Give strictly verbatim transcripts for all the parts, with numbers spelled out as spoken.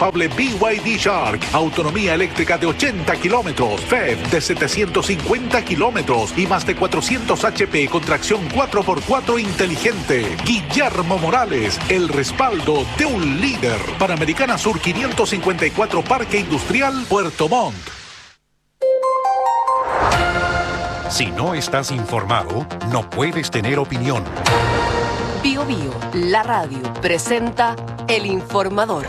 enchufable B Y D Shark, autonomía eléctrica de ochenta kilómetros, F E V de setecientos cincuenta kilómetros y más de cuatrocientos H P con tracción cuatro por cuatro inteligente. Guillermo Morales, el respaldo de un líder. Panamericana Sur quinientos cincuenta y cuatro Parque Industrial Puerto Montt. Si no estás informado, no puedes tener opinión. Bio Bio, la radio, presenta El Informador.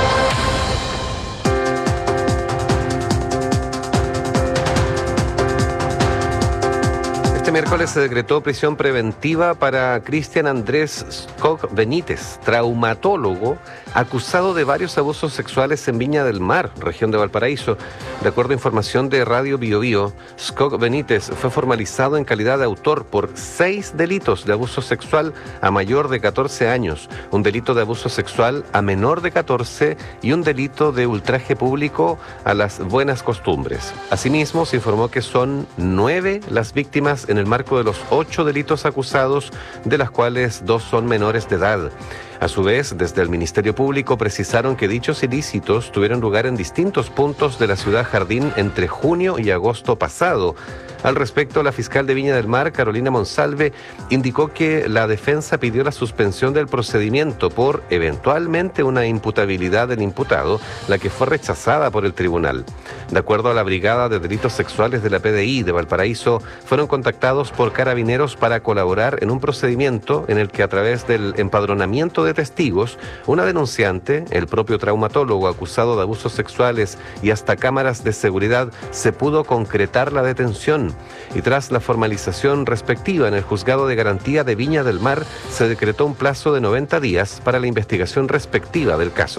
Este miércoles se decretó prisión preventiva para Cristian Andrés Skok Benítez, traumatólogo acusado de varios abusos sexuales en Viña del Mar, región de Valparaíso. De acuerdo a información de Radio Bio Bio, Skok Benítez fue formalizado en calidad de autor por seis delitos de abuso sexual a mayor de catorce años, un delito de abuso sexual a menor de catorce y un delito de ultraje público a las buenas costumbres. Asimismo, se informó que son nueve las víctimas en el marco de los ocho delitos acusados, de las cuales dos son menores de edad. A su vez, desde el Ministerio Público precisaron que dichos ilícitos tuvieron lugar en distintos puntos de la ciudad Jardín entre junio y agosto pasado. Al respecto, la fiscal de Viña del Mar, Carolina Monsalve, indicó que la defensa pidió la suspensión del procedimiento por eventualmente una imputabilidad del imputado, la que fue rechazada por el tribunal. De acuerdo a la Brigada de Delitos Sexuales de la P D I de Valparaíso, fueron contactados por carabineros para colaborar en un procedimiento en el que, a través del empadronamiento de testigos, una denunciante, el propio traumatólogo acusado de abusos sexuales y hasta cámaras de seguridad, se pudo concretar la detención. Y tras la formalización respectiva en el Juzgado de Garantía de Viña del Mar, se decretó un plazo de noventa días para la investigación respectiva del caso.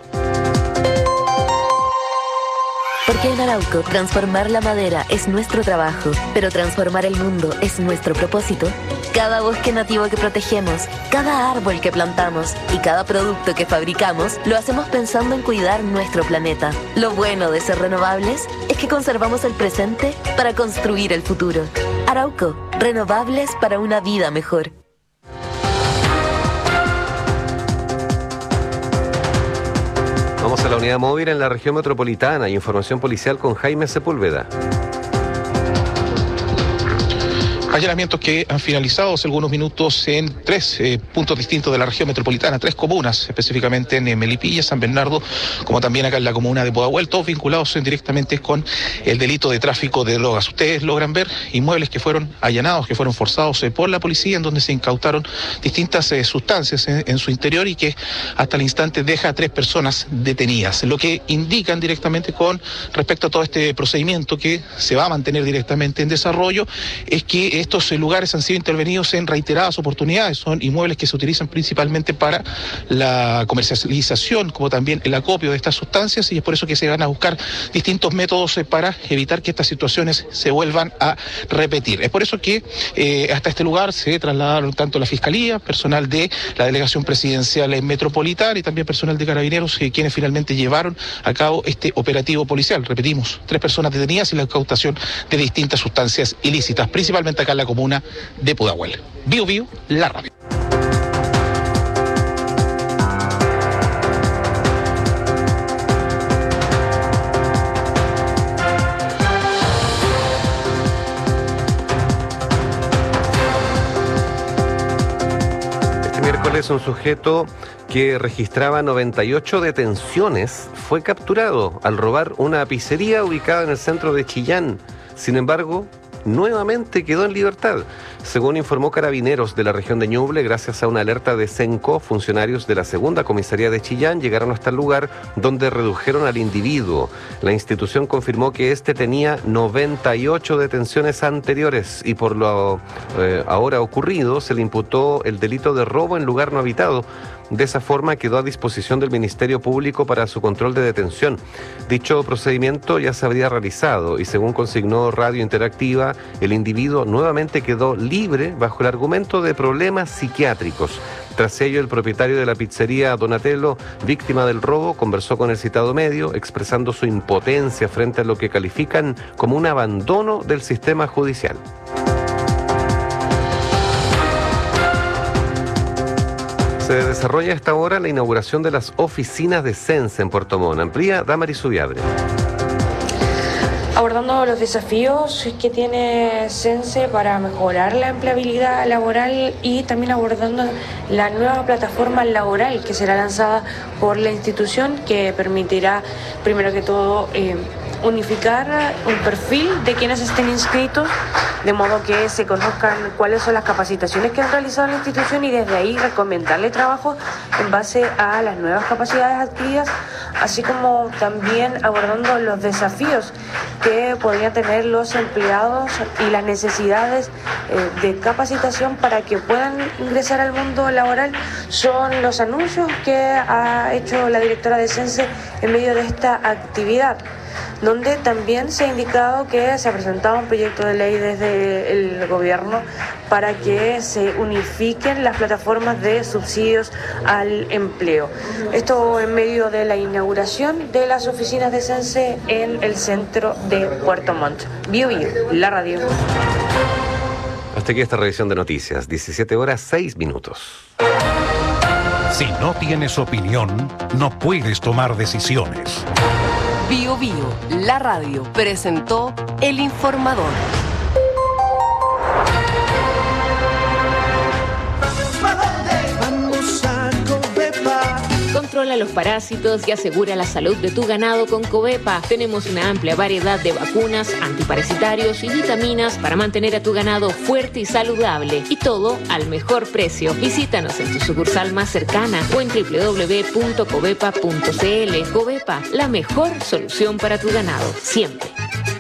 Porque en Arauco, transformar la madera es nuestro trabajo, pero transformar el mundo es nuestro propósito. Cada bosque nativo que protegemos, cada árbol que plantamos y cada producto que fabricamos, lo hacemos pensando en cuidar nuestro planeta. Lo bueno de ser renovables es que conservamos el presente para construir el futuro. Arauco, renovables para una vida mejor. Vamos a la unidad móvil en la región metropolitana y información policial con Jaime Sepúlveda. Allanamientos que han finalizado hace algunos minutos en tres eh, puntos distintos de la región metropolitana, tres comunas, específicamente en eh, Melipilla, San Bernardo, como también acá en la comuna de Pudahuel, todos vinculados eh, directamente con el delito de tráfico de drogas. Ustedes logran ver inmuebles que fueron allanados, que fueron forzados eh, por la policía, en donde se incautaron distintas eh, sustancias eh, en su interior y que hasta el instante deja a tres personas detenidas. Lo que indican directamente con respecto a todo este procedimiento que se va a mantener directamente en desarrollo es que estos lugares han sido intervenidos en reiteradas oportunidades. Son inmuebles que se utilizan principalmente para la comercialización, como también el acopio de estas sustancias, y es por eso que se van a buscar distintos métodos para evitar que estas situaciones se vuelvan a repetir. Es por eso que eh, hasta este lugar se trasladaron tanto la Fiscalía, personal de la Delegación Presidencial Metropolitana y también personal de Carabineros, eh, quienes finalmente llevaron a cabo este operativo policial. Repetimos, tres personas detenidas y la incautación de distintas sustancias ilícitas, principalmente acá en la comuna de Pudahuel. Bio Bio, la radio. Este miércoles un sujeto que registraba noventa y ocho detenciones fue capturado al robar una pizzería ubicada en el centro de Chillán. Sin embargo, nuevamente quedó en libertad. Según informó Carabineros de la región de Ñuble, gracias a una alerta de Senco, funcionarios de la segunda comisaría de Chillán llegaron hasta el lugar donde redujeron al individuo. La institución confirmó que este tenía noventa y ocho detenciones anteriores y por lo eh, ahora ocurrido se le imputó el delito de robo en lugar no habitado. De esa forma quedó a disposición del Ministerio Público para su control de detención. Dicho procedimiento ya se habría realizado y, según consignó Radio Interactiva, el individuo nuevamente quedó libre bajo el argumento de problemas psiquiátricos. Tras ello, el propietario de la pizzería Donatello, víctima del robo, conversó con el citado medio, expresando su impotencia frente a lo que califican como un abandono del sistema judicial. Se desarrolla a esta hora la inauguración de las oficinas de Sense en Puerto Montt. Amplía Damaris Subiabre. Abordando los desafíos que tiene Sense para mejorar la empleabilidad laboral y también abordando la nueva plataforma laboral que será lanzada por la institución, que permitirá, primero que todo, eh, unificar un perfil de quienes estén inscritos, de modo que se conozcan cuáles son las capacitaciones que han realizado en la institución y desde ahí recomendarle trabajo en base a las nuevas capacidades adquiridas, así como también abordando los desafíos que podrían tener los empleados y las necesidades eh, de capacitación para que puedan ingresar al mundo laboral. Son los anuncios que ha hecho la directora de Sense en medio de esta actividad, donde también se ha indicado que se ha presentado un proyecto de ley desde el gobierno para que se unifiquen las plataformas de subsidios al empleo. Esto en medio de la inauguración de las oficinas de Sense en el centro de Puerto Montt. Bio Bio, la radio. Hasta aquí esta revisión de noticias. diecisiete horas, seis minutos. Si no tienes opinión, no puedes tomar decisiones. Bio Bio, la radio, presentó El Informador. Vamos a Covepa. Controla los parásitos y asegura la salud de tu ganado con Covepa. Tenemos una amplia variedad de vacunas, antiparasitarios y vitaminas para mantener a tu ganado fuerte y saludable. Y todo al mejor precio. Visítanos en tu sucursal más cercana o en doble u doble u doble u punto covepa punto c l. Covepa, la mejor solución para tu ganado, siempre.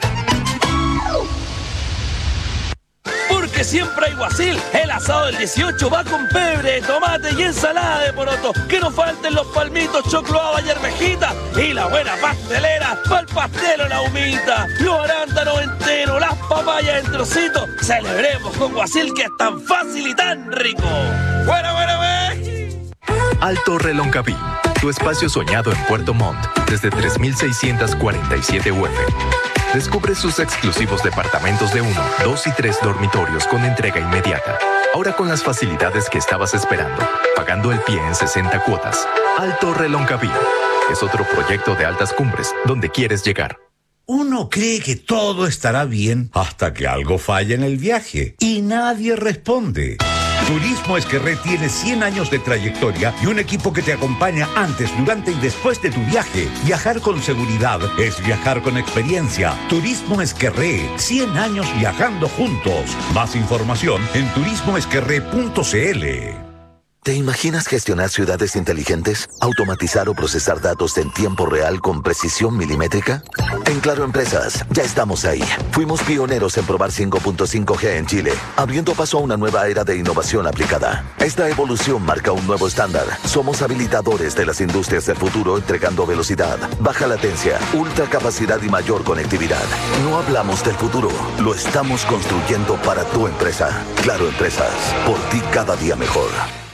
Porque siempre hay Guasil, el asado del dieciocho va con pebre, tomate y ensalada de poroto. Que no falten los palmitos, chocloaba y arvejita. Y la buena pastelera, pa'l pastel o la humita. Los arándanos enteros, las papayas en trocitos. Celebremos con Guasil, que es tan fácil y tan rico. ¡Bueno, bueno, bueno! Alto Reloncaví, tu espacio soñado en Puerto Montt desde tres mil seiscientos cuarenta y siete U F. Descubre sus exclusivos departamentos de uno, dos y tres dormitorios con entrega inmediata. Ahora con las facilidades que estabas esperando, pagando el pie en sesenta cuotas. Alto Reloncaví es otro proyecto de Altas Cumbres donde quieres llegar. Uno cree que todo estará bien hasta que algo falla en el viaje y nadie responde. Turismo Esquerré tiene cien años de trayectoria y un equipo que te acompaña antes, durante y después de tu viaje. Viajar con seguridad es viajar con experiencia. Turismo Esquerré, cien años viajando juntos. Más información en turismo esquerré punto c l. ¿Te imaginas gestionar ciudades inteligentes? ¿Automatizar o procesar datos en tiempo real con precisión milimétrica? En Claro Empresas, ya estamos ahí. Fuimos pioneros en probar cinco punto cinco G en Chile, abriendo paso a una nueva era de innovación aplicada. Esta evolución marca un nuevo estándar. Somos habilitadores de las industrias del futuro, entregando velocidad, baja latencia, ultra capacidad y mayor conectividad. No hablamos del futuro, lo estamos construyendo para tu empresa. Claro Empresas, por ti cada día mejor.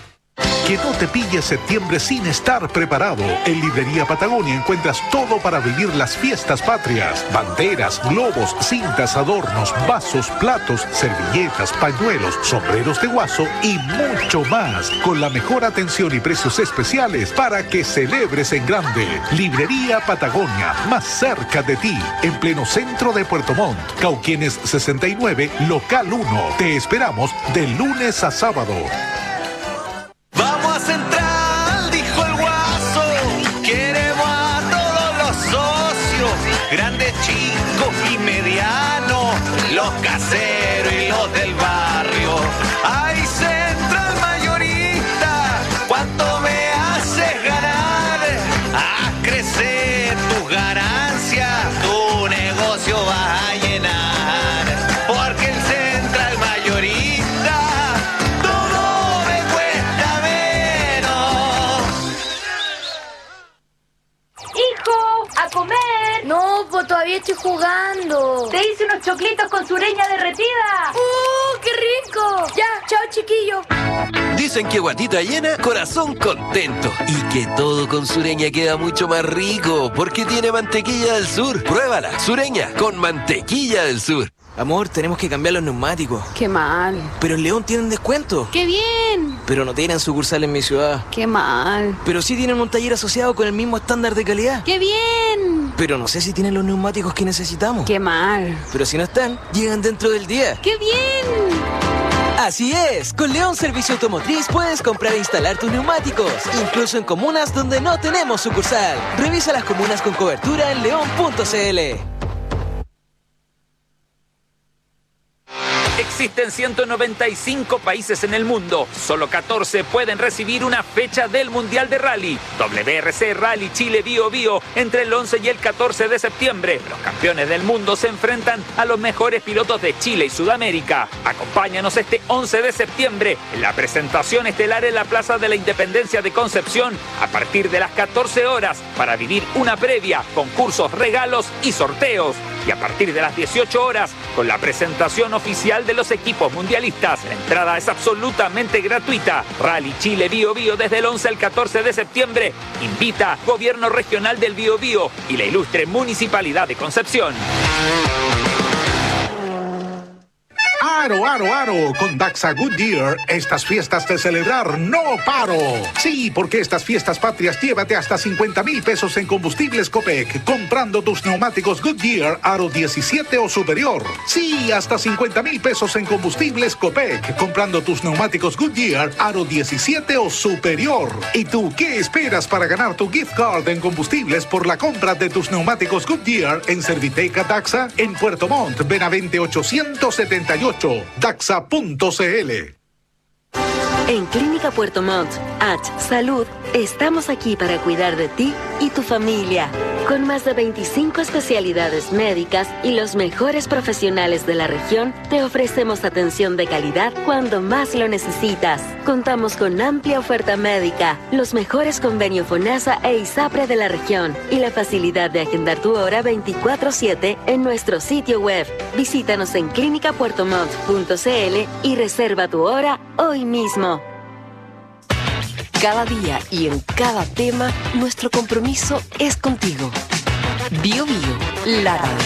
Que no te pille septiembre sin estar preparado. En Librería Patagonia encuentras todo para vivir las fiestas patrias. Banderas, globos, cintas, adornos, vasos, platos, servilletas, pañuelos, sombreros de guaso y mucho más. Con la mejor atención y precios especiales para que celebres en grande. Librería Patagonia, más cerca de ti. En pleno centro de Puerto Montt. Cauquienes sesenta y nueve, local uno. Te esperamos de lunes a sábado. Vamos a Central, dijo el Guaso. Queremos a todos los socios, grandes, chicos y medianos, los caseros y los del barrio. ¡Ay, Central Mayorista! ¿Cuánto me haces ganar? Haz crecer tus ganancias, tu negocio va a llenar. Porque el Central Mayorista todo me cuesta menos. ¡Hijo! ¡A comer! No, pues todavía estoy jugando. Te hice unos choclitos con sureña derretida. ¡Uh, qué rico! Ya, chao, chiquillo. Dicen que guatita llena, corazón contento. Y que todo con Sureña queda mucho más rico, porque tiene mantequilla del sur. Pruébala, Sureña, con mantequilla del sur. Amor, tenemos que cambiar los neumáticos. Qué mal. Pero en León tienen descuento. ¡Qué bien! Pero no tienen sucursal en mi ciudad. ¡Qué mal! Pero sí tienen un taller asociado con el mismo estándar de calidad. ¡Qué bien! Pero no sé si tienen los neumáticos que necesitamos. ¡Qué mal! Pero si no están, llegan dentro del día. ¡Qué bien! Así es, con León Servicio Automotriz puedes comprar e instalar tus neumáticos, incluso en comunas donde no tenemos sucursal. Revisa las comunas con cobertura en león punto c l. Existen ciento noventa y cinco países en el mundo. Solo catorce pueden recibir una fecha del Mundial de Rally. W R C Rally Chile Bio Bio entre el once y el catorce de septiembre. Los campeones del mundo se enfrentan a los mejores pilotos de Chile y Sudamérica. Acompáñanos este once de septiembre en la presentación estelar en la Plaza de la Independencia de Concepción a partir de las catorce horas para vivir una previa, concursos, regalos y sorteos. Y a partir de las dieciocho horas con la presentación oficial de los equipos mundialistas. La entrada es absolutamente gratuita. Rally Chile Bio Bio desde el once al catorce de septiembre. Invita Gobierno Regional del Biobío y la ilustre Municipalidad de Concepción. Aro, aro, aro, con Daxa Goodyear, estas fiestas de celebrar no paro. Sí, porque estas fiestas patrias llévate hasta cincuenta mil pesos en combustibles Copec, comprando tus neumáticos Goodyear Aro diecisiete o superior. Sí, hasta cincuenta mil pesos en combustibles Copec, comprando tus neumáticos Goodyear Aro diecisiete o superior. ¿Y tú qué esperas para ganar tu gift card en combustibles por la compra de tus neumáticos Goodyear en Serviteca Daxa, en Puerto Montt, Benavente ochocientos setenta y ocho? Daxa punto c l. En Clínica Puerto Montt, H Salud, estamos aquí para cuidar de ti y tu familia. Con más de veinticinco especialidades médicas y los mejores profesionales de la región, te ofrecemos atención de calidad cuando más lo necesitas. Contamos con amplia oferta médica, los mejores convenios FONASA e ISAPRE de la región y la facilidad de agendar tu hora veinticuatro siete en nuestro sitio web. Visítanos en clínica puerto montt punto c l y reserva tu hora hoy mismo. Cada día y en cada tema, nuestro compromiso es contigo. Bio Bio, la radio.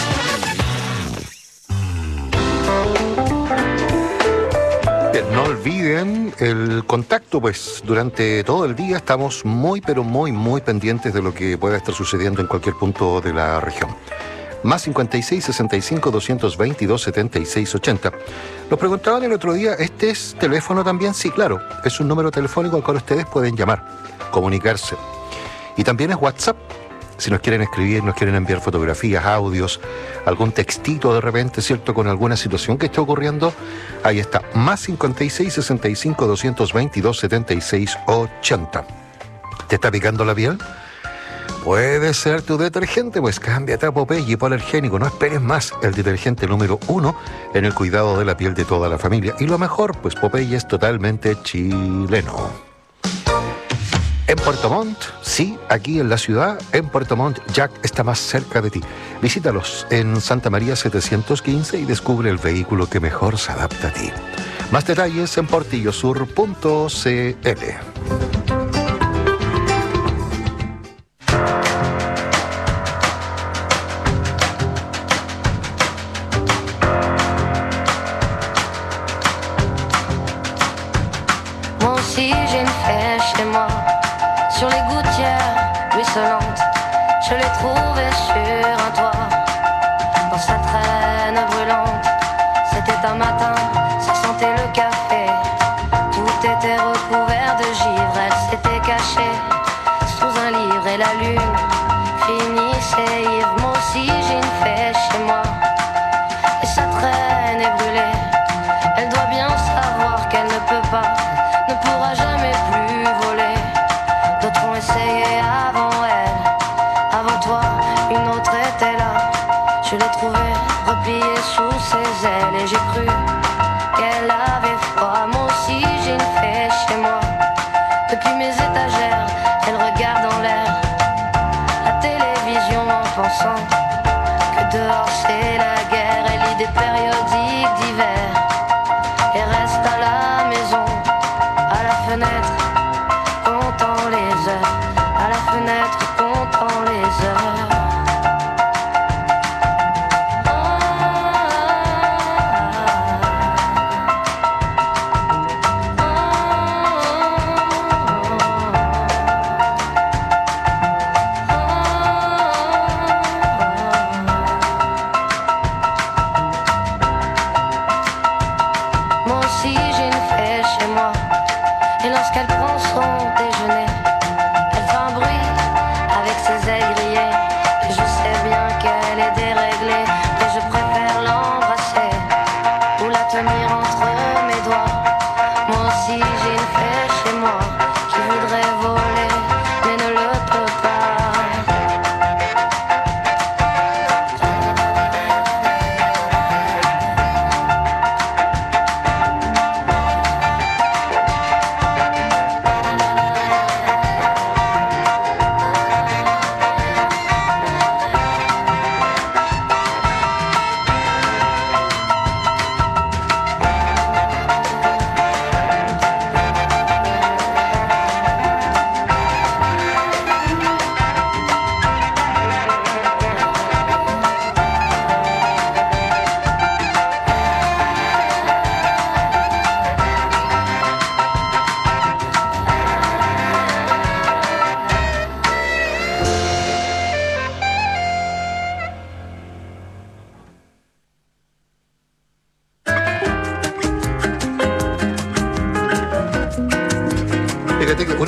Bien, no olviden el contacto, pues durante todo el día estamos muy, pero muy, muy pendientes de lo que pueda estar sucediendo en cualquier punto de la región. Más cincuenta y seis, sesenta y cinco, doscientos veintidós, setenta y seis, ochenta. Nos preguntaban el otro día, ¿este es teléfono también? Sí, claro, es un número telefónico al cual ustedes pueden llamar, comunicarse. Y también es WhatsApp. Si nos quieren escribir, nos quieren enviar fotografías, audios, algún textito de repente, ¿cierto?, con alguna situación que esté ocurriendo, ahí está, más cincuenta y seis, sesenta y cinco, doscientos veintidós, setenta y seis, ochenta. ¿Te está picando la piel? Puede ser tu detergente, pues cámbiate a Popeye hipoalergénico. No esperes más, el detergente número uno en el cuidado de la piel de toda la familia. Y lo mejor, pues Popeye es totalmente chileno. En Puerto Montt, sí, aquí en la ciudad, en Puerto Montt, Jack está más cerca de ti. Visítalos en Santa María setecientos quince y descubre el vehículo que mejor se adapta a ti. Más detalles en portillosur punto c l. Sur les gouttières ruisselantes, je l'ai trouvé sur un toit, dans sa traîne brûlante. C'était un matin, ça sentait le café, tout était recouvert de givre. Elle s'était cachée sous un livre et la lune finissait ivre. Moi aussi j'ai une fée chez moi, et sa traîne est brûlée. Elle doit bien savoir qu'elle ne peut pas, ne pourra jamais plus voler. D'autres ont essayé avant elle, avant toi, une autre était là. Je l'ai trouvée repliée sous ses ailes et j'ai cru qu'elle avait froid. Moi aussi j'ai une fée chez moi, depuis mes étagères, elle regarde en l'air la télévision en pensant que dehors c'est la guerre. Elle lit des périodiques d'hiver et reste à la maison, à la fenêtre, comptant les heures, à la fenêtre, comptant les heures. Ah,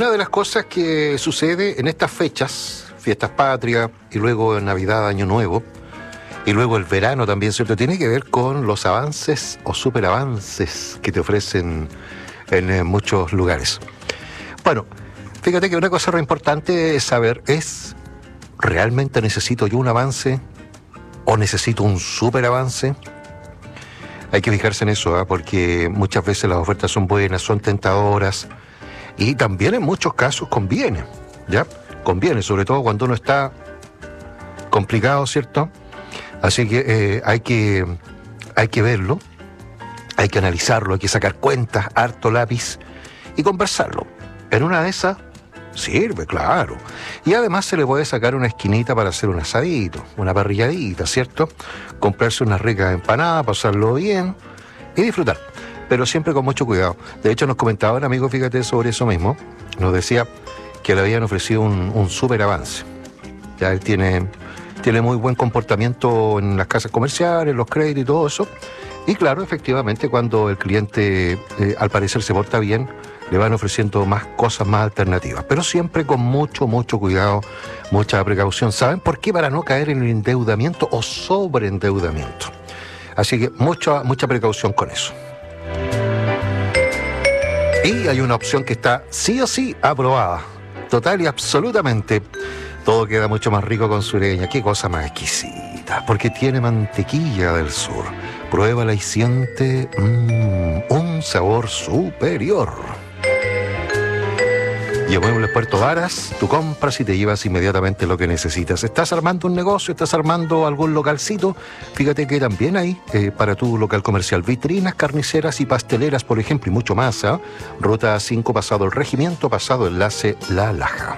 una de las cosas que sucede en estas fechas, fiestas patrias y luego Navidad, Año Nuevo, y luego el verano también, ¿cierto? Tiene que ver con los avances o superavances que te ofrecen en eh, muchos lugares. Bueno, fíjate que una cosa re importante es saber, ¿es realmente necesito yo un avance o necesito un superavance? Hay que fijarse en eso, ¿eh? Porque muchas veces las ofertas son buenas, son tentadoras y también en muchos casos conviene, ¿ya? Conviene, sobre todo cuando uno está complicado, ¿cierto? Así que eh, hay que hay que verlo, hay que analizarlo, hay que sacar cuentas, harto lápiz y conversarlo. En una de esas sirve, claro. Y además se le puede sacar una esquinita para hacer un asadito, una parrilladita, ¿cierto? Comprarse unas ricas empanadas, pasarlo bien y disfrutar. Pero siempre con mucho cuidado. De hecho, nos comentaba un amigo, fíjate, sobre eso mismo. Nos decía que le habían ofrecido un, un súper avance. Ya él tiene, tiene muy buen comportamiento en las casas comerciales, los créditos y todo eso. Y claro, efectivamente, cuando el cliente eh, al parecer se porta bien, le van ofreciendo más cosas, más alternativas. Pero siempre con mucho, mucho cuidado, mucha precaución. ¿Saben por qué? Para no caer en el endeudamiento o sobreendeudamiento. Así que mucha, mucha precaución con eso. Y hay una opción que está sí o sí aprobada. Total y absolutamente. Todo queda mucho más rico con Sureña. Qué cosa más exquisita. Porque tiene mantequilla del sur. Pruébala y siente mmm, un sabor superior. Llamémosle Puerto Varas, tú compras y te llevas inmediatamente lo que necesitas. ¿Estás armando un negocio? ¿Estás armando algún localcito? Fíjate que también hay eh, para tu local comercial vitrinas, carniceras y pasteleras, por ejemplo, y mucho más. ¿eh? Ruta cinco, pasado el Regimiento, pasado enlace La Laja.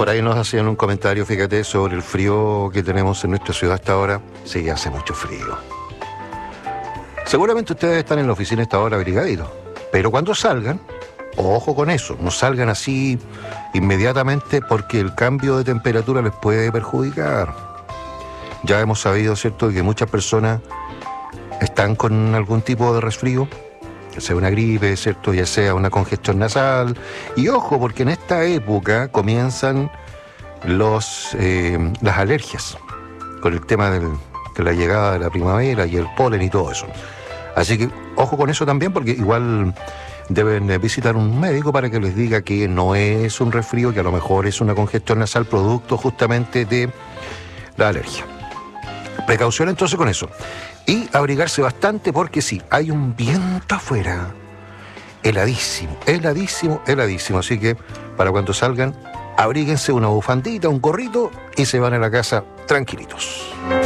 Por ahí nos hacían un comentario, fíjate, sobre el frío que tenemos en nuestra ciudad hasta ahora. Sí, hace mucho frío. Seguramente ustedes están en la oficina hasta ahora abrigaditos, pero cuando salgan, ojo con eso, no salgan así inmediatamente porque el cambio de temperatura les puede perjudicar. Ya hemos sabido, ¿cierto?, que muchas personas están con algún tipo de resfrío, ya sea una gripe, ¿cierto?, ya sea una congestión nasal. Y ojo, porque en esta época comienzan los, eh, las alergias, con el tema del, de la llegada de la primavera y el polen y todo eso. Así que ojo con eso también, porque igual deben visitar un médico para que les diga que no es un resfrío, que a lo mejor es una congestión nasal producto justamente de la alergia. Precaución entonces con eso. Y abrigarse bastante porque sí, hay un viento afuera. Heladísimo, heladísimo, heladísimo. Así que para cuando salgan, abríguense una bufandita, un gorrito y se van a la casa tranquilitos.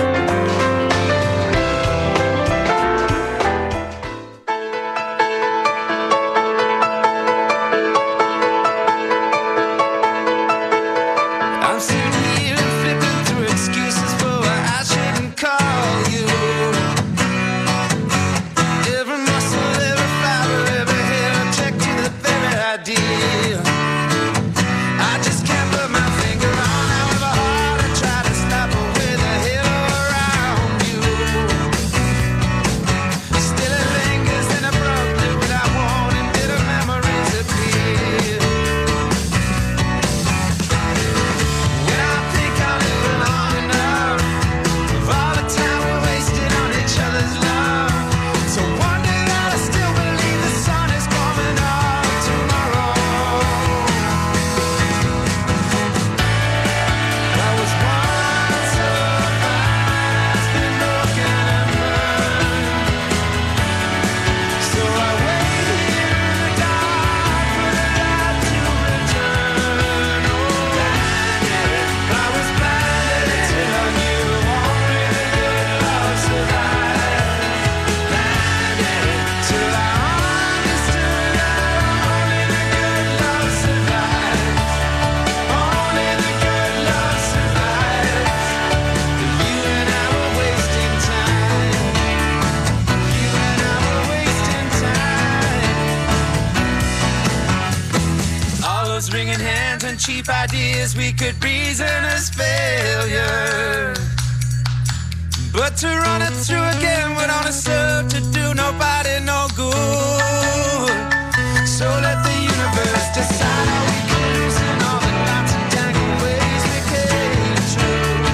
Cheap ideas we could reason as failure, but to run it through again would only serve to do nobody no good. So let the universe decide how we can loosen all the knots and tangled ways we came true,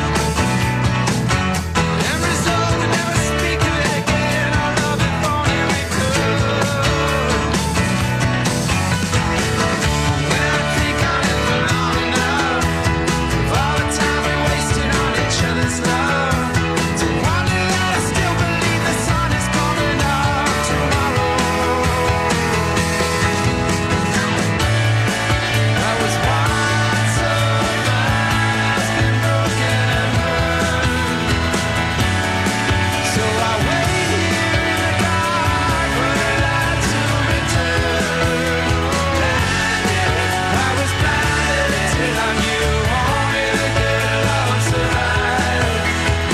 and resolve to never speak of it again. Our love if only we could. When I think on it for long enough, of all the time we wasted on each other's love, to wonder that I still believe the sun is coming up tomorrow. I was once so fast and broken and burned, so I wait here in the dark for the light to return. I was blinded until I knew only the good love survived.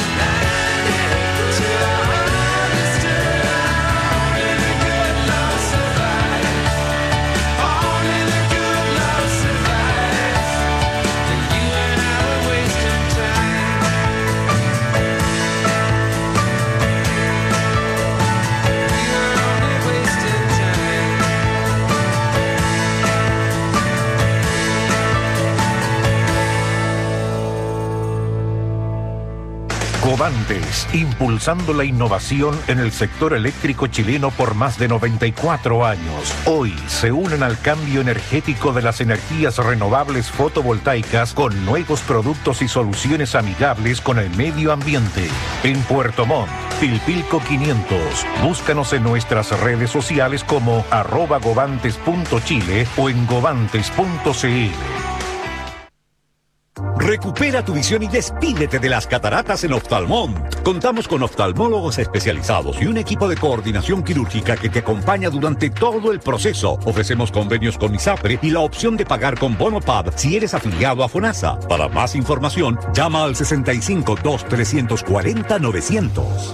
Till I understood only the good love survived. Only the good love survives. And you and I were wasting time. We were only wasting time. Covantes, impulsando la innovación en el sector eléctrico chileno por más de noventa y cuatro años. Hoy se unen al cambio energético de las energías renovables fotovoltaicas con nuevos productos y soluciones amigables con el medio ambiente. En Puerto Montt, Pilpilco quinientos. Búscanos en nuestras redes sociales como arroba govantes punto chile o en govantes punto cl. Recupera tu visión y despídete de las cataratas en Oftalmont. Contamos con oftalmólogos especializados y un equipo de coordinación quirúrgica que te acompaña durante todo el proceso. Ofrecemos convenios con ISAPRE y la opción de pagar con bono P A D si eres afiliado a FONASA. Para más información, llama al sesenta y cinco, dos, trescientos cuarenta, novecientos.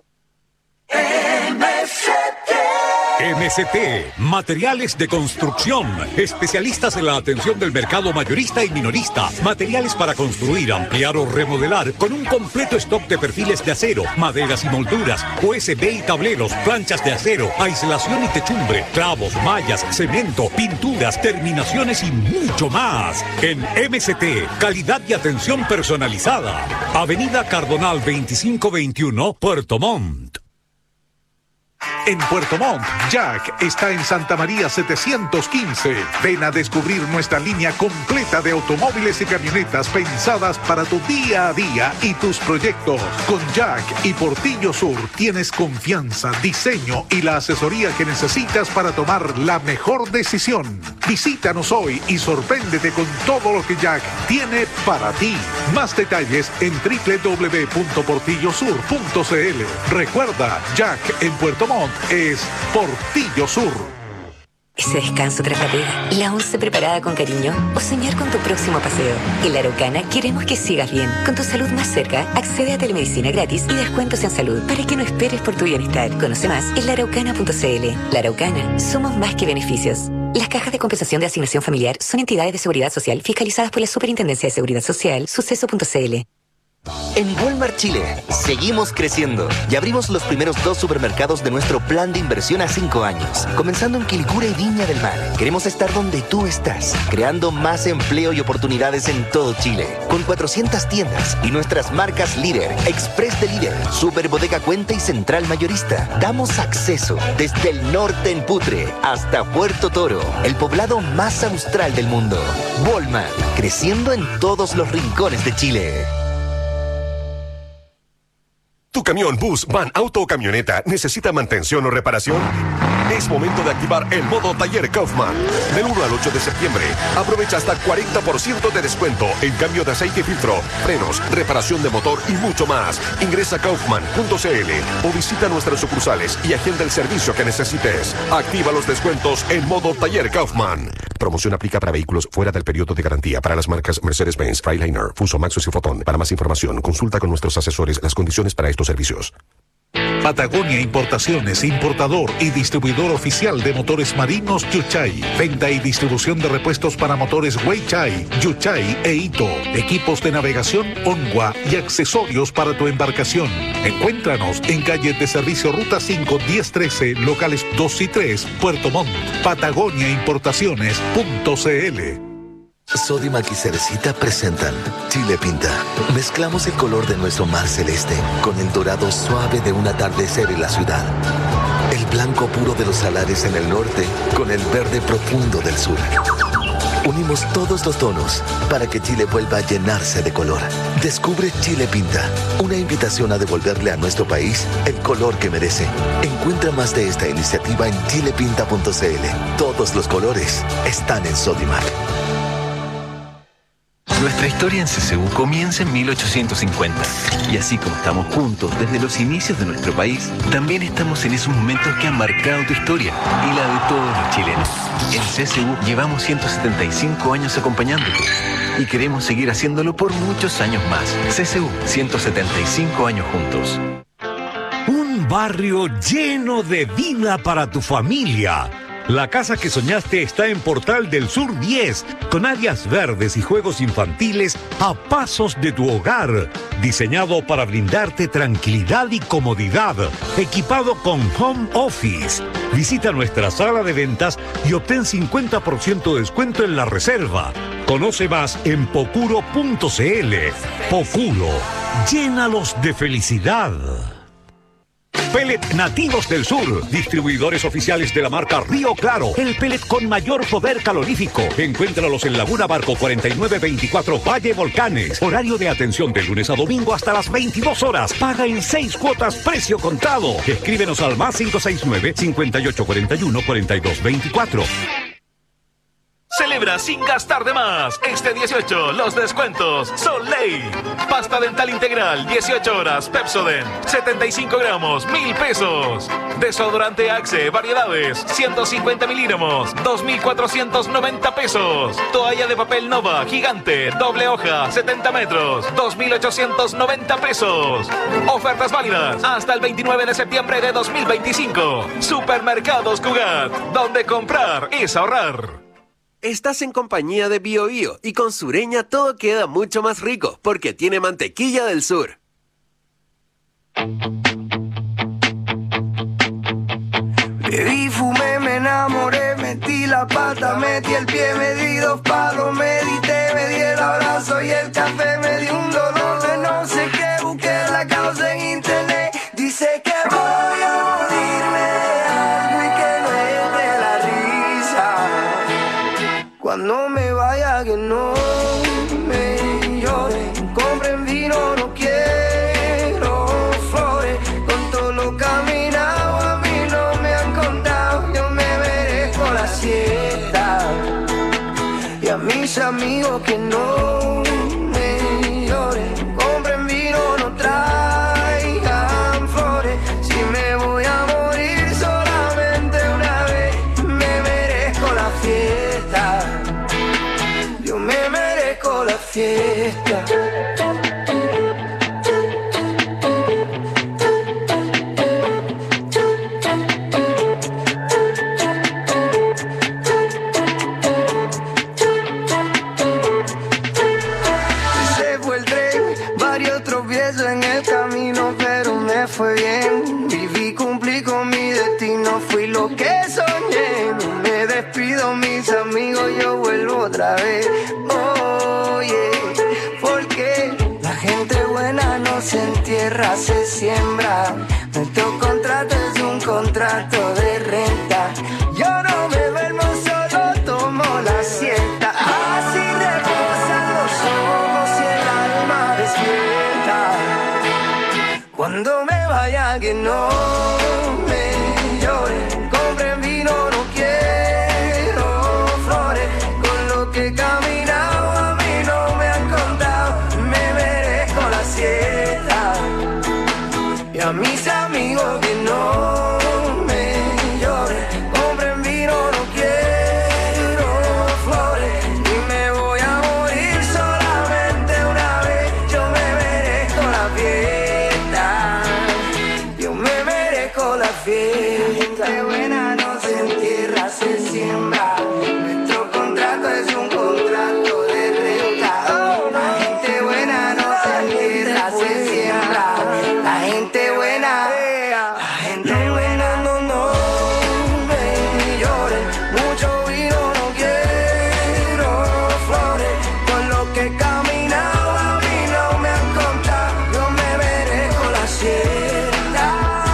M S T, Materiales de Construcción, especialistas en la atención del mercado mayorista y minorista, materiales para construir, ampliar o remodelar, con un completo stock de perfiles de acero, maderas y molduras, U S B y tableros, planchas de acero, aislación y techumbre, clavos, mallas, cemento, pinturas, terminaciones y mucho más. En M S T, calidad y atención personalizada. Avenida Cardonal veinticinco veintiuno, Puerto Montt. En Puerto Montt, Jack está en Santa María setecientos quince. Ven a descubrir nuestra línea completa de automóviles y camionetas pensadas para tu día a día y tus proyectos. Con Jack y Portillo Sur tienes confianza, diseño y la asesoría que necesitas para tomar la mejor decisión. Visítanos hoy y sorpréndete con todo lo que Jack tiene para ti. Más detalles en doble u doble u doble u punto portillo sur punto c l. Recuerda, Jack en Puerto Montt es Portillo Sur. Ese descanso tras la pega, la once preparada con cariño o soñar con tu próximo paseo. En La Araucana queremos que sigas bien. Con tu salud más cerca, accede a telemedicina gratis y descuentos en salud para que no esperes por tu bienestar. Conoce más en la araucana punto c l. La Araucana, somos más que beneficios. Las cajas de compensación de asignación familiar son entidades de seguridad social fiscalizadas por la Superintendencia de Seguridad Social, suceso punto c l. En Walmart Chile, seguimos creciendo y abrimos los primeros dos supermercados de nuestro plan de inversión a cinco años. Comenzando en Quilicura y Viña del Mar. Queremos estar donde tú estás, creando más empleo y oportunidades en todo Chile. Con cuatrocientas tiendas y nuestras marcas líder, Express de Líder, Super Bodega Cuenta y Central Mayorista. Damos acceso desde el norte en Putre hasta Puerto Toro, el poblado más austral del mundo. Walmart, creciendo en todos los rincones de Chile. ¿Tu camión, bus, van, auto o camioneta necesita mantención o reparación? Es momento de activar el modo Taller Kaufman. Del uno al ocho de septiembre, aprovecha hasta cuarenta por ciento de descuento en cambio de aceite y filtro, frenos, reparación de motor y mucho más. Ingresa a kaufman punto c l o visita nuestras sucursales y agenda el servicio que necesites. Activa los descuentos en modo Taller Kaufman. Promoción aplica para vehículos fuera del periodo de garantía para las marcas Mercedes-Benz, Freightliner, Fuso, Maxus y Foton. Para más información, consulta con nuestros asesores las condiciones para estos servicios. Patagonia Importaciones, importador y distribuidor oficial de motores marinos Yuchay. Venta y distribución de repuestos para motores Weichai, Yuchay e Ito. Equipos de navegación Onwa y accesorios para tu embarcación. Encuéntranos en calle de servicio Ruta cinco, diez trece, locales dos y tres, Puerto Montt. Patagonia Importaciones punto c l. Sodimac y Cerecita presentan Chile Pinta. Mezclamos el color de nuestro mar celeste con el dorado suave de un atardecer en la ciudad. El blanco puro de los salares en el norte con el verde profundo del sur. Unimos todos los tonos para que Chile vuelva a llenarse de color. Descubre Chile Pinta, una invitación a devolverle a nuestro país el color que merece. Encuentra más de esta iniciativa en chile pinta punto c l. Todos los colores están en Sodimac. Nuestra historia en C C U comienza en mil ochocientos cincuenta. Y así como estamos juntos desde los inicios de nuestro país, también estamos en esos momentos que han marcado tu historia y la de todos los chilenos. En C C U llevamos ciento setenta y cinco años acompañándote y queremos seguir haciéndolo por muchos años más. C C U, ciento setenta y cinco años juntos. Un barrio lleno de vida para tu familia. La casa que soñaste está en Portal del Sur diez, con áreas verdes y juegos infantiles a pasos de tu hogar. Diseñado para brindarte tranquilidad y comodidad. Equipado con home office. Visita nuestra sala de ventas y obtén cincuenta por ciento de descuento en la reserva. Conoce más en pocuro punto c l. Pocuro, llénalos de felicidad. Pellet Nativos del Sur, distribuidores oficiales de la marca Río Claro, el pellet con mayor poder calorífico. Encuéntralos en Laguna Barco cuarenta y nueve veinticuatro Valle Volcanes. Horario de atención de lunes a domingo hasta las veintidós horas. Paga en seis cuotas, precio contado. Escríbenos al más cinco seis nueve, cincuenta y ocho cuarenta y uno, cuarenta y dos veinticuatro. Celebra sin gastar de más. Este dieciocho, los descuentos son ley. Pasta dental integral, dieciocho horas, Pepsodent, setenta y cinco gramos, mil pesos. Desodorante Axe, variedades, ciento cincuenta milímetros, dos mil cuatrocientos noventa pesos. Toalla de papel Nova, gigante, doble hoja, setenta metros, dos mil ochocientos noventa pesos. Ofertas válidas hasta el veintinueve de septiembre de dos mil veinticinco. Supermercados Cugat, donde comprar es ahorrar. Estás en compañía de Bio Bio y con Sureña todo queda mucho más rico porque tiene mantequilla del sur. Bebí, fumé, me enamoré, metí la pata, metí el pie, me di dos palos, medité, me di el abrazo y el café, me di un dolor de no sé qué, busqué la causa en internet, dice que voy a morirme de algo y que no es de la risa, cuando me vaya que no me lloren, compren vino, no quiero flores, con todo lo caminado a mí no me han contado, yo me merezco la siesta, y a mis amigos que no me lloren, compren vino, no traigan flores, si me voy a morir solamente una vez, me merezco la fiesta, yo me merezco la fiesta. Se fue el tren, varios tropiezos en el camino, pero me fue bien. Viví, cumplí con mi destino, fui lo que soñé. No me despido, mis amigos, yo vuelvo otra vez. Oye, porque la gente buena no se entierra, se siembra. Nuestro contrato es un contrato de renta. Yo no me duermo, solo tomo la siesta. Así reposan los ojos y el alma despierta. Cuando me vaya que no me lloren, compren vino, no quiero flores, con lo que he caminado a mí no me han contado, me merezco la siesta, y a mis amigos que no me lloren, compren vino, no quiero flores, y me voy a morir solamente una vez, yo me merezco la fiesta, yo me merezco la fiesta. La gente buena no se entierra, se siembra, nuestro contrato es un contrato de renta. Oh, la gente buena no se entierra, se siembra, la gente buena, la gente buena no, no me lloren, mucho vino, no quiero flores, con lo que he caminado a mí no me han contado, yo me merezco la siesta,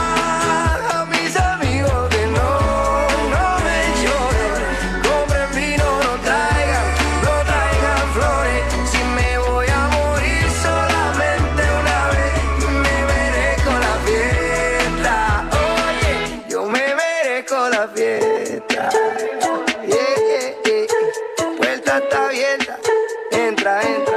a mis amigos que no, no me lloren, compren vino, no traigan, no traigan flores, si me voy a morir solamente una vez, me merezco la fiesta, oye, yo me merezco la fiesta, yeah, yeah, yeah. Puerta está abierta, entra, entra.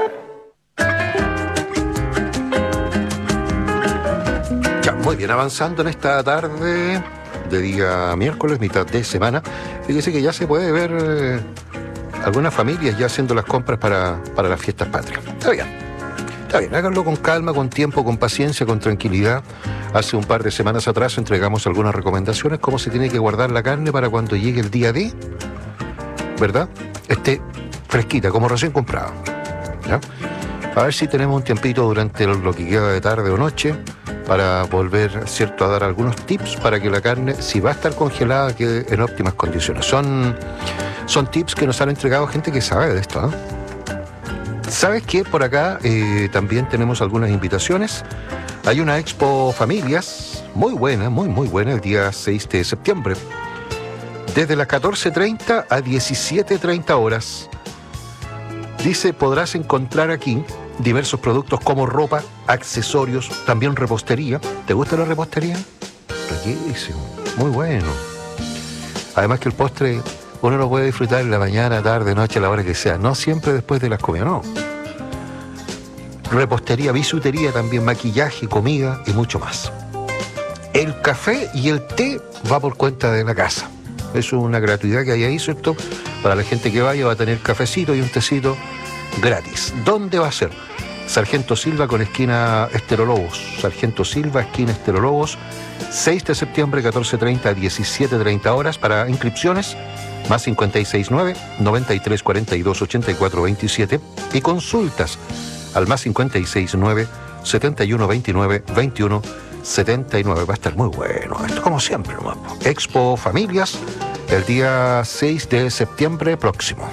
Ya, muy bien, avanzando en esta tarde de día miércoles, mitad de semana. Fíjese que ya se puede ver eh, algunas familias ya haciendo las compras para, para las fiestas patrias. Está bien, está bien, háganlo con calma, con tiempo, con paciencia, con tranquilidad. Hace un par de semanas atrás entregamos algunas recomendaciones, cómo se tiene que guardar la carne para cuando llegue el día D, ¿verdad? Esté fresquita, como recién comprada, ¿ya? A ver si tenemos un tiempito durante lo que queda de tarde o noche para volver, ¿cierto?, a dar algunos tips para que la carne, si va a estar congelada, quede en óptimas condiciones. Son, son tips que nos han entregado gente que sabe de esto, ¿eh? ¿Sabes qué? Por acá eh, también tenemos algunas invitaciones. Hay una expo familias muy buena, muy muy buena, el día seis de septiembre. Desde las catorce treinta a diecisiete treinta horas. Dice, podrás encontrar aquí diversos productos como ropa, accesorios, también repostería. ¿Te gusta la repostería? Riquísimo, muy bueno. Además que el postre uno lo puede disfrutar en la mañana, tarde, noche, a la hora que sea. No siempre después de las comidas, no. Repostería, bisutería también, maquillaje, comida y mucho más. El café y el té va por cuenta de la casa. Eso es una gratuidad que hay ahí, ¿cierto? Para la gente que vaya va a tener cafecito y un tecito gratis. ¿Dónde va a ser? Sargento Silva con esquina Estero Lobos. Sargento Silva, esquina Estero Lobos. seis de septiembre, catorce treinta a diecisiete treinta horas. Para inscripciones, más cinco seis nueve, noventa y tres cuarenta y dos, ochenta y cuatro veintisiete. Y consultas al más cinco seis nueve, setenta y uno veintinueve, veintiuno setenta y nueve. Va a estar muy bueno esto, como siempre, ¿no? Expo Familias, el día seis de septiembre próximo.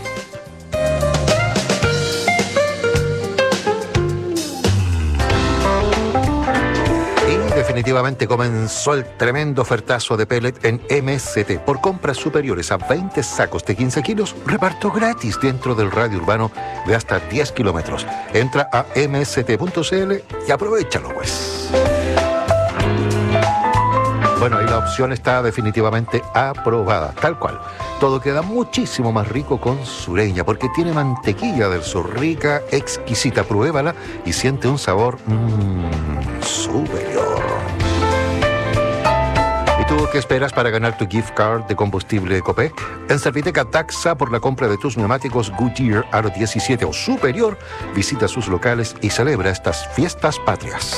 Definitivamente comenzó el tremendo ofertazo de pellet en M S T. Por compras superiores a veinte sacos de quince kilos, reparto gratis dentro del radio urbano de hasta diez kilómetros. Entra a m s t punto c l y aprovéchalo, pues. Bueno, ahí la opción está definitivamente aprobada, tal cual. Todo queda muchísimo más rico con Sureña, porque tiene mantequilla del sur, rica, exquisita. Pruébala y siente un sabor mmm, superior. ¿Y tú qué esperas para ganar tu gift card de combustible Copec? En Serviteca Taxa, por la compra de tus neumáticos Goodyear Aro diecisiete o superior, visita sus locales y celebra estas fiestas patrias.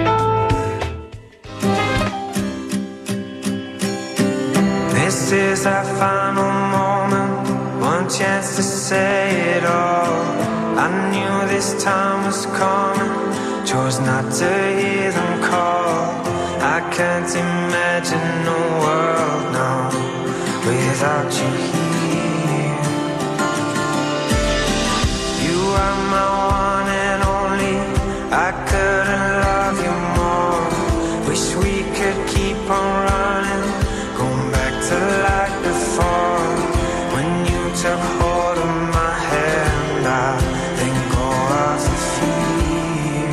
This is our final moment, one chance to say it all. I knew this time was coming, chose not to hear them call. I can't imagine a world now without you here. You are my one and only, I couldn't love you more. Wish we could keep on running, going back to like before. When you took hold of my hand, I let go of the fear.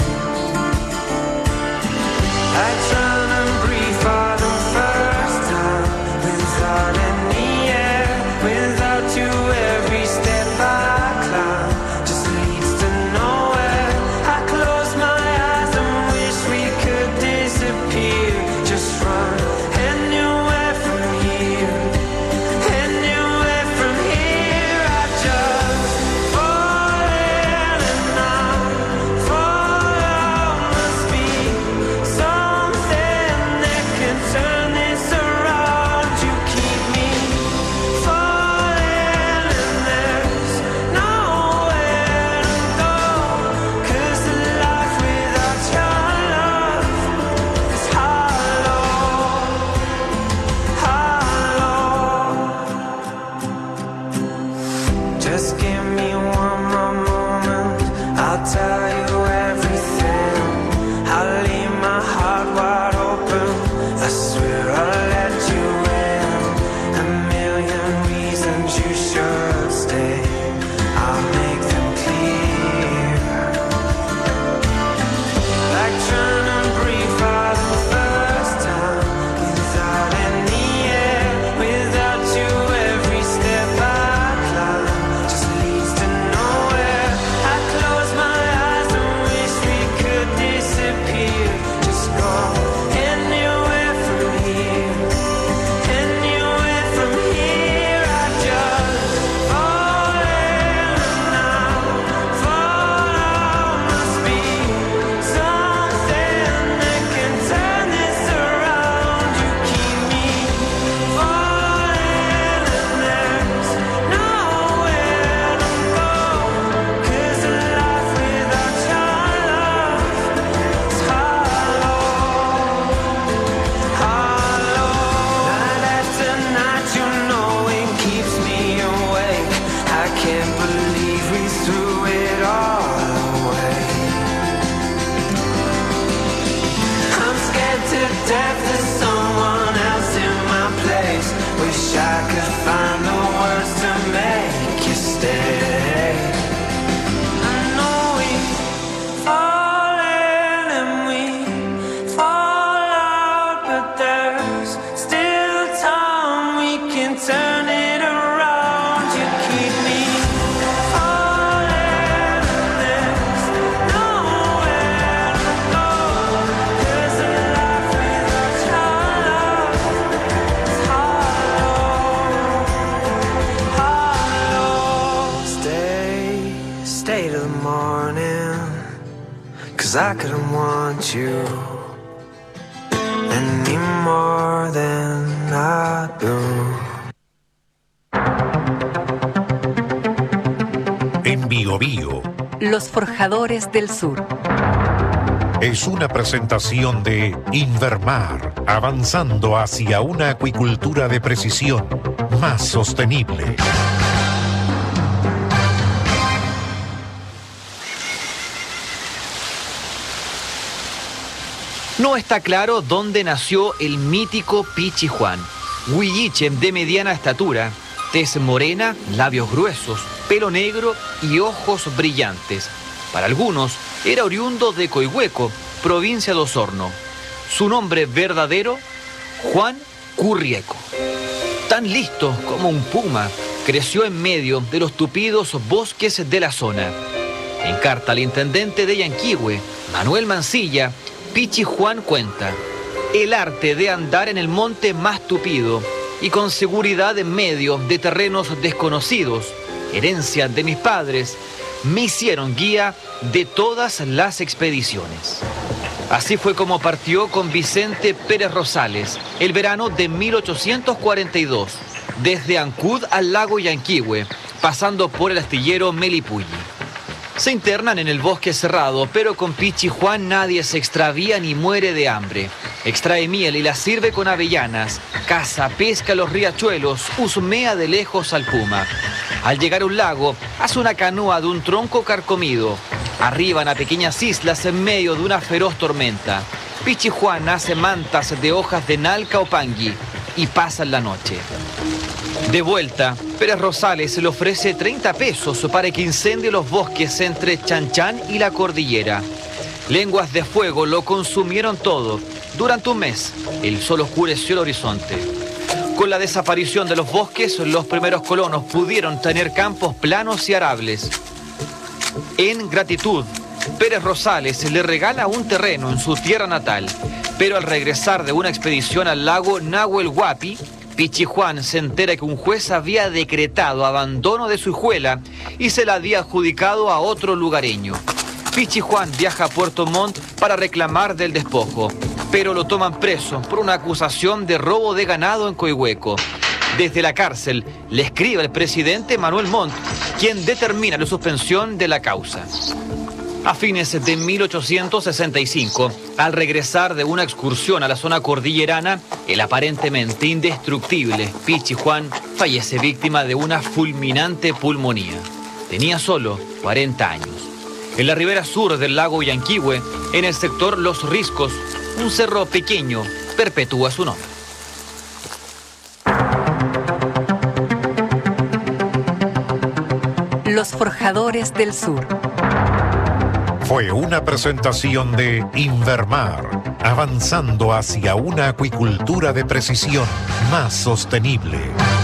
I tried and breathe for the first time, without any air, without you every step I climb just leads to nowhere. I close my eyes and wish we could disappear, just run anywhere from here, anywhere from here. 'cause I couldn't want you any more than I do. En Bio Bio Los Forjadores del Sur. es una presentación de Invermar, avanzando hacia una acuicultura de precisión más sostenible. No está claro dónde nació el mítico Pichi Juan. Huilliche de mediana estatura, tez morena, labios gruesos, pelo negro y ojos brillantes. Para algunos, era oriundo de Coihueco, provincia de Osorno. Su nombre verdadero, Juan Currieco. Tan listo como un puma, creció en medio de los tupidos bosques de la zona. En carta al intendente de Yanquihue, Manuel Mancilla, Pichi Juan cuenta: el arte de andar en el monte más tupido y con seguridad en medio de terrenos desconocidos, herencia de mis padres, me hicieron guía de todas las expediciones. Así fue como partió con Vicente Pérez Rosales el verano de mil ochocientos cuarenta y dos, desde Ancud al lago Yanquihue, pasando por el astillero Melipulli. Se internan en el bosque cerrado, pero con Pichi Juan nadie se extravía ni muere de hambre. Extrae miel y la sirve con avellanas, caza, pesca los riachuelos, husmea de lejos al puma. Al llegar a un lago, hace una canoa de un tronco carcomido. Arriban a pequeñas islas en medio de una feroz tormenta. Pichi Juan hace mantas de hojas de nalca o pangui y pasan la noche. De vuelta, Pérez Rosales le ofrece treinta pesos para que incendie los bosques entre Chanchán y la cordillera. Lenguas de fuego lo consumieron todo. Durante un mes, el sol oscureció el horizonte. Con la desaparición de los bosques, los primeros colonos pudieron tener campos planos y arables. En gratitud, Pérez Rosales le regala un terreno en su tierra natal, pero al regresar de una expedición al lago Nahuel Huapi, Pichi Juan se entera que un juez había decretado abandono de su hijuela y se la había adjudicado a otro lugareño. Pichi Juan viaja a Puerto Montt para reclamar del despojo, pero lo toman preso por una acusación de robo de ganado en Coihueco. Desde la cárcel le escribe al presidente Manuel Montt, quien determina la suspensión de la causa. A fines de mil ochocientos sesenta y cinco, al regresar de una excursión a la zona cordillerana, el aparentemente indestructible Pichi Juan fallece víctima de una fulminante pulmonía. Tenía solo cuarenta años. En la ribera sur del lago Yanquihue, en el sector Los Riscos, un cerro pequeño perpetúa su nombre. Los Forjadores del Sur. Fue una presentación de Invermar, avanzando hacia una acuicultura de precisión más sostenible.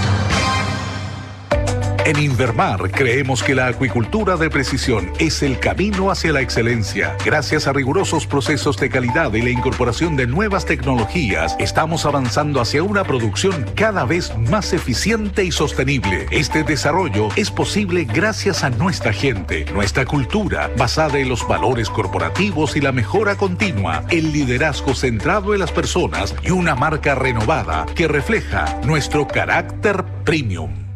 En Invermar creemos que la acuicultura de precisión es el camino hacia la excelencia. Gracias a rigurosos procesos de calidad y la incorporación de nuevas tecnologías, estamos avanzando hacia una producción cada vez más eficiente y sostenible. Este desarrollo es posible gracias a nuestra gente, nuestra cultura, basada en los valores corporativos y la mejora continua, el liderazgo centrado en las personas y una marca renovada que refleja nuestro carácter premium.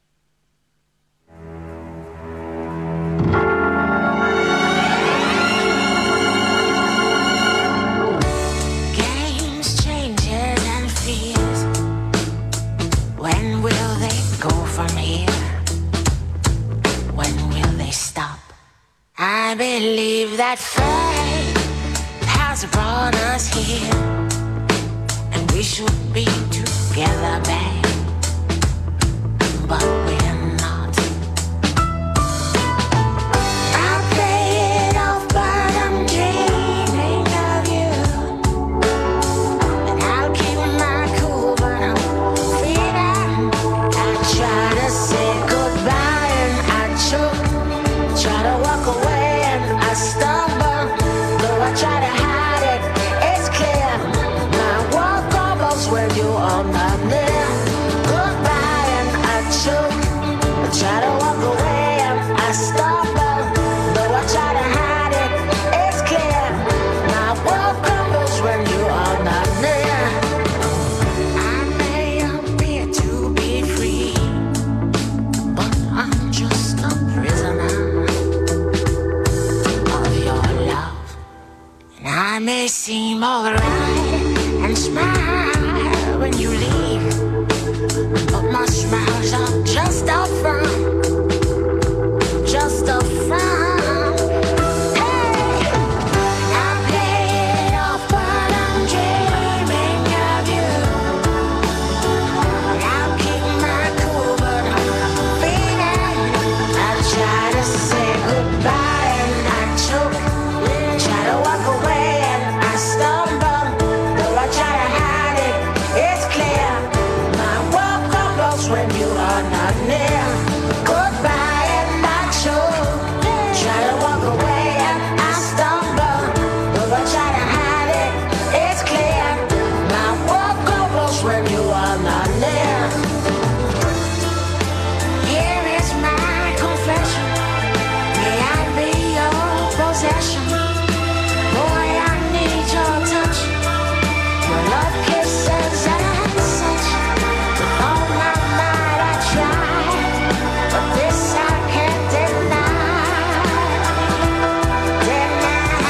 Games, changes and fears. When will they go from here? When will they stop? I believe that fate has brought us here, and we should be together, babe. But we're not. I'll play it off, but I'm dreaming of you. And I'll keep my cool, but I'm feeling. I try to say goodbye and I choke. Try to walk away and I stumble. Though I try to hide it, it's clear. My walk almost when you are not near. Goodbye and I choke. I try to walk away and I stumble. Though I try to hide it, it's clear. when you leave. But my smiles are just a front, just a front. Hey, I play it off, but I'm dreaming of you. I'll keep my cool, but I'm feeling. I try to say goodbye and I choke. Try to walk away and I stumble. Though I try to hide it, it's clear. My world crumbles when you are not near. Goodbye and I choke. Try to walk away and I stumble. Though I try to hide it, it's clear. My world crumbles when you are not near. Here is my confession. May I be your possession? Boy, I need your touch. Your love kisses and such. With all my might I try, but this I can't deny. Deny.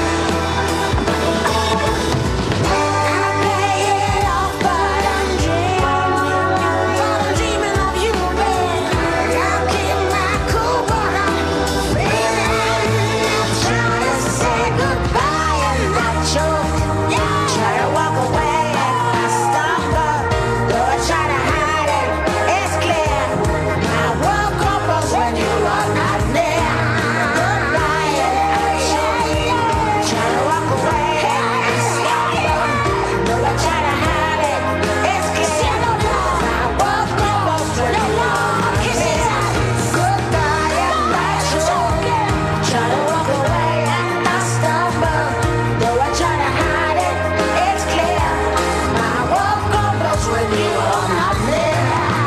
I play it off, but I'm dreaming. I'm dreaming of you, babe. I'll keep my cool, but I'm feeling. I'm trying to say goodbye and I choke. Try to walk away and I stumble. Though I try to hide it, it's clear. My world crumbles when you are not near. Goodbye and I choke. Try to walk away and I stumble. Though I try to hide it, it's clear. My world crumbles when you are not near. Goodbye and I choke. Try to walk away and I stumble. Though I try to hide it, it's clear. My world crumbles when you are not near.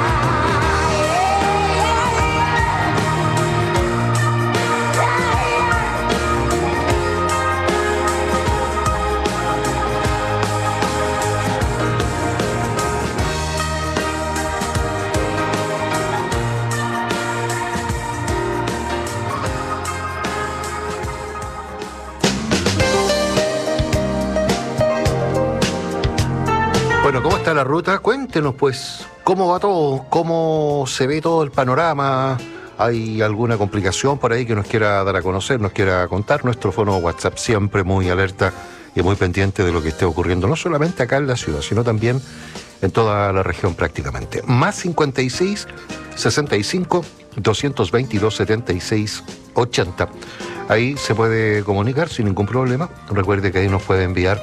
Bueno, ¿cómo está la ruta? Cuéntenos, pues, ¿cómo va todo? ¿Cómo se ve todo el panorama? ¿Hay alguna complicación por ahí que nos quiera dar a conocer, nos quiera contar? Nuestro fono WhatsApp siempre muy alerta y muy pendiente de lo que esté ocurriendo, no solamente acá en la ciudad, sino también en toda la región prácticamente. Más cincuenta y seis, sesenta y cinco, doscientos veintidós, setenta y seis, ochenta. Ahí se puede comunicar sin ningún problema. Recuerde que ahí nos puede enviar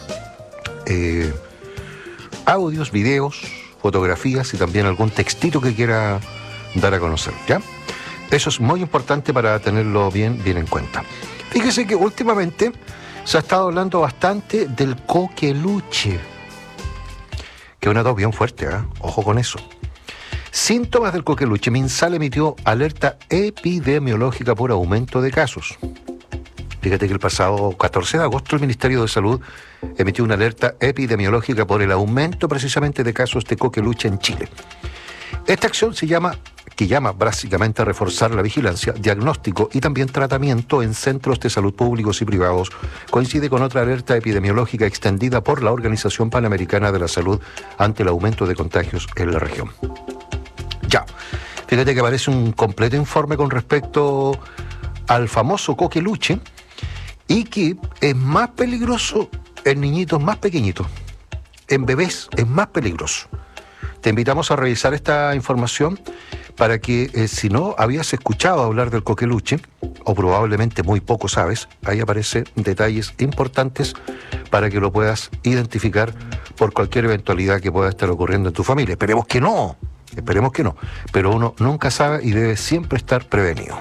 eh, audios, videos, fotografías y también algún textito que quiera dar a conocer, ¿ya? Eso es muy importante para tenerlo bien, bien en cuenta. Fíjese que últimamente se ha estado hablando bastante del coqueluche, que es una tos bien fuerte, ¿eh? Ojo con eso. Síntomas del coqueluche. MinSal emitió alerta epidemiológica por aumento de casos. Fíjate que el pasado catorce de agosto el Ministerio de Salud emitió una alerta epidemiológica por el aumento precisamente de casos de coqueluche en Chile. Esta acción se llama, que llama básicamente a reforzar la vigilancia, diagnóstico y también tratamiento en centros de salud públicos y privados, coincide con otra alerta epidemiológica extendida por la Organización Panamericana de la Salud ante el aumento de contagios en la región. Ya, fíjate que aparece un completo informe con respecto al famoso coqueluche y que es más peligroso en niñitos más pequeñitos, en bebés es más peligroso. Te invitamos a revisar esta información para que, eh, si no habías escuchado hablar del coqueluche, o probablemente muy poco sabes, ahí aparecen detalles importantes para que lo puedas identificar por cualquier eventualidad que pueda estar ocurriendo en tu familia. Esperemos que no, esperemos que no, pero uno nunca sabe y debe siempre estar prevenido.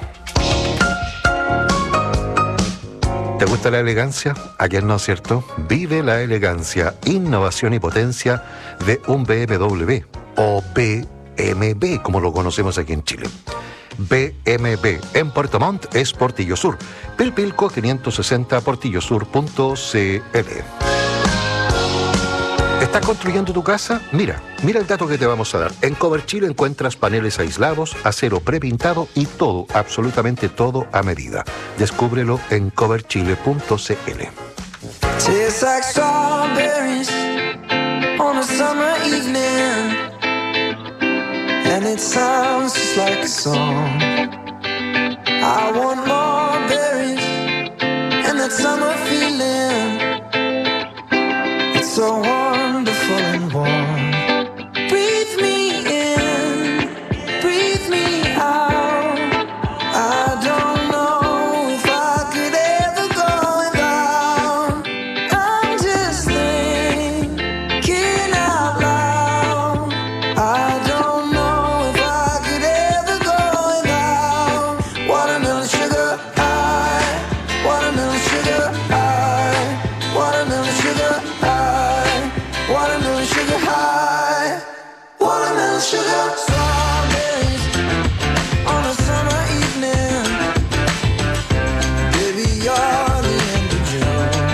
¿Te gusta la elegancia? ¿A quién no, cierto? Vive la elegancia, innovación y potencia de un B M W o B M W, como lo conocemos aquí en Chile. B M W en Puerto Montt es Portillo Sur. Pilpilco quinientos sesenta portillosur punto c l. ¿Estás construyendo tu casa? Mira, mira el dato que te vamos a dar. En Cover Chile encuentras paneles aislados, acero prepintado y todo, absolutamente todo a medida. Descúbrelo en cover chile punto c l. Tastes like strawberries on a a summer evening, and it sounds just like a song. I want more berries and that summer feeling. It's so wonderful and warm. Breathe me in, breathe me out. I don't know if I could ever go without. I'm just thinking out loud. I don't know if I could ever go without watermelon sugar high, watermelon sugar high, watermelon sugar high, watermelon sugar high, watermelon sugar. Strawberries on a summer evening, baby, you're the end of June.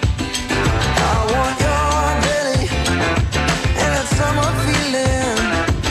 I want your belly and that summer feeling,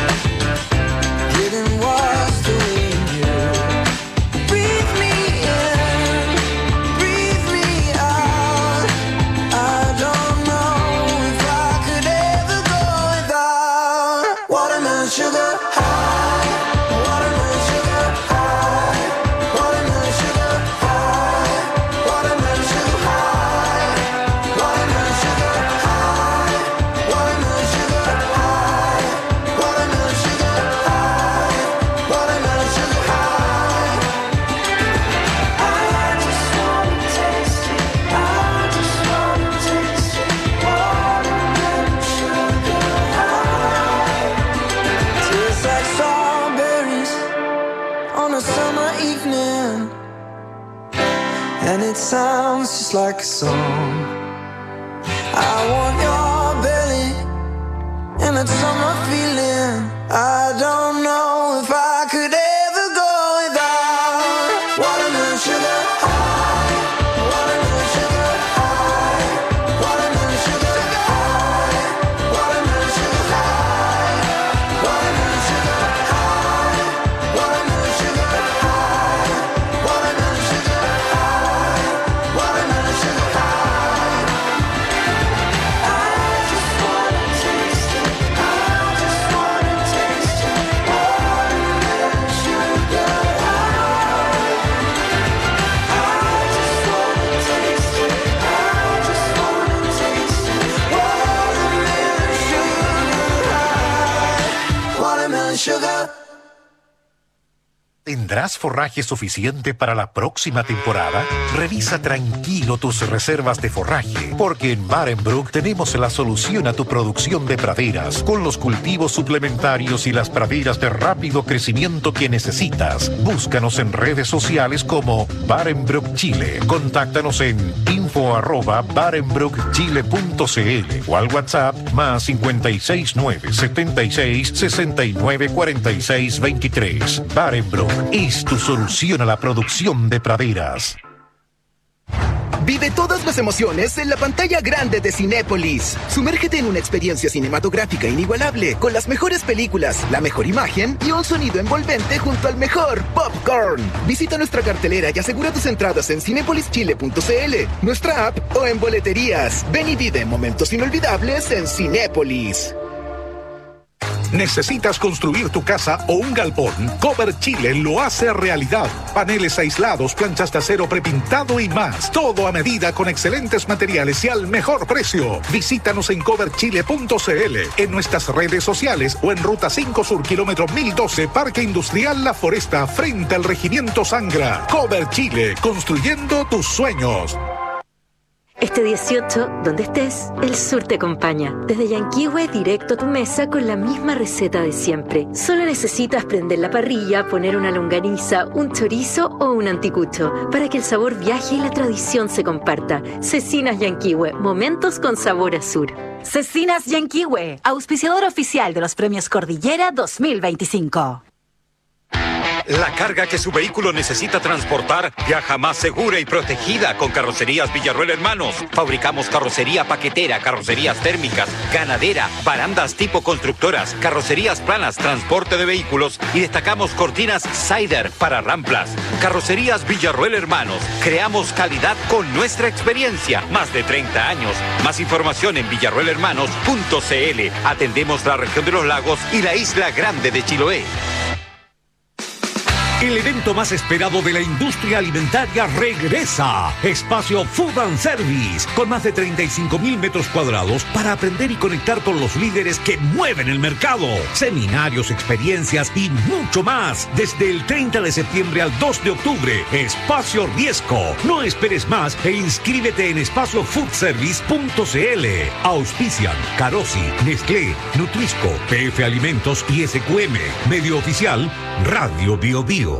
getting washed away in you. Breathe me in, breathe me out. I don't know if I could ever go without watermelon sugar high, watermelon sugar high, watermelon sugar high, watermelon sugar high, watermelon sugar high, watermelon sugar high, watermelon sugar high, watermelon sugar high. I just wanna taste it, I just wanna taste it, watermelon sugar high. Tastes like strawberries on a summer evening, and it sounds just like a song. I want your belly and that summer feeling. I don't know if I could ever go without watermelon sugar high, watermelon sugar high, watermelon sugar high, watermelon sugar high, watermelon sugar high, watermelon sugar high, watermelon sugar high, watermelon sugar high. I just wanna taste it, I just wanna taste it, watermelon sugar high. I just wanna taste it, I just wanna taste it, watermelon sugar high, watermelon sugar. ¿Tendrás forraje suficiente para la próxima temporada? Revisa tranquilo tus reservas de forraje, porque en Barenbrook tenemos la solución a tu producción de praderas, con los cultivos suplementarios y las praderas de rápido crecimiento que necesitas. Búscanos en redes sociales como Barenbrook Chile. Contáctanos en info arroba barenbrook chile punto c l o al WhatsApp más cincuenta y seis nueve setenta y seis sesenta y nueve cuarenta y seis veintitrés. Barenbrook es tu solución a la producción de praderas. Vive todas las emociones en la pantalla grande de Cinépolis. Sumérgete en una experiencia cinematográfica inigualable, con las mejores películas, la mejor imagen y un sonido envolvente junto al mejor popcorn. Visita nuestra cartelera y asegura tus entradas en cinépolis chile punto c l, nuestra app o en boleterías. Ven y vive momentos inolvidables en Cinépolis. ¿Necesitas construir tu casa o un galpón? Cover Chile lo hace realidad. Paneles aislados, planchas de acero prepintado y más. Todo a medida con excelentes materiales y al mejor precio. Visítanos en cover chile punto c l, en nuestras redes sociales o en Ruta cinco Sur, kilómetro mil doce, Parque Industrial La Foresta, frente al Regimiento Sangra. Cover Chile, construyendo tus sueños. Este dieciocho, donde estés, el sur te acompaña. Desde Yanquihue directo a tu mesa con la misma receta de siempre. Solo necesitas prender la parrilla, poner una longaniza, un chorizo o un anticucho para que el sabor viaje y la tradición se comparta. Cecinas Yanquihue, momentos con sabor a sur. Cecinas Yanquihue, auspiciador oficial de los premios Cordillera dos mil veinticinco. La carga que su vehículo necesita transportar viaja más segura y protegida con Carrocerías Villarroel Hermanos. Fabricamos carrocería paquetera, carrocerías térmicas, ganadera, barandas tipo constructoras, carrocerías planas, transporte de vehículos y destacamos cortinas Sider para ramplas. Carrocerías Villarroel Hermanos. Creamos calidad con nuestra experiencia. Más de treinta años. Más información en villarroel hermanos punto c l. Atendemos la región de los lagos y la isla grande de Chiloé. El evento más esperado de la industria alimentaria regresa. Espacio Food and Service, con más de treinta y cinco mil metros cuadrados para aprender y conectar con los líderes que mueven el mercado. Seminarios, experiencias y mucho más. Desde el treinta de septiembre al dos de octubre. Espacio Riesco. No esperes más e inscríbete en espacio food service punto c l. Auspician Carosi, Nestlé, Nutrisco, P F Alimentos y S Q M. Medio oficial, Radio Bio Bio.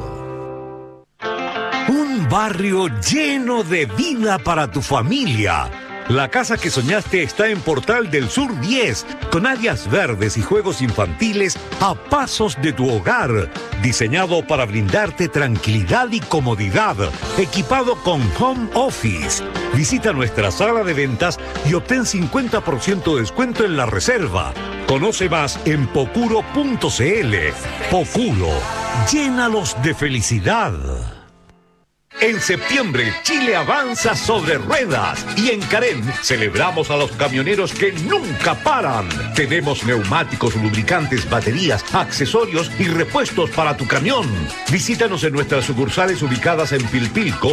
Un barrio lleno de vida para tu familia. La casa que soñaste está en Portal del Sur diez, con áreas verdes y juegos infantiles a pasos de tu hogar. Diseñado para brindarte tranquilidad y comodidad. Equipado con Home Office. Visita nuestra sala de ventas y obtén cincuenta por ciento de descuento en la reserva. Conoce más en pocuro punto c l. Pocuro. Llénalos de felicidad. En septiembre, Chile avanza sobre ruedas y en Carén celebramos a los camioneros que nunca paran. Tenemos neumáticos, lubricantes, baterías, accesorios y repuestos para tu camión. Visítanos en nuestras sucursales ubicadas en Pilpilco,